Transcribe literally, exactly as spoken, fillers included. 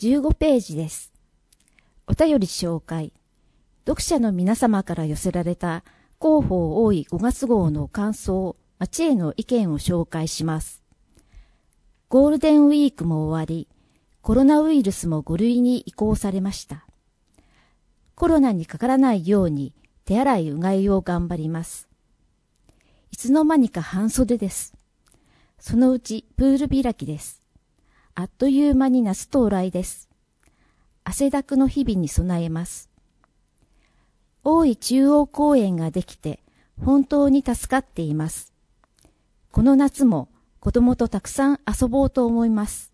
じゅうごページです。お便り紹介。読者の皆様から寄せられた広報多いごがつ号の感想、町への意見を紹介します。ゴールデンウィークも終わり、コロナウイルスもご類に移行されました。コロナにかからないように手洗いうがいを頑張ります。いつの間にか半袖です。そのうちプール開きです。あっという間に夏到来です。汗だくの日々に備えます。大井中央公園ができて本当に助かっています。この夏も子供とたくさん遊ぼうと思います。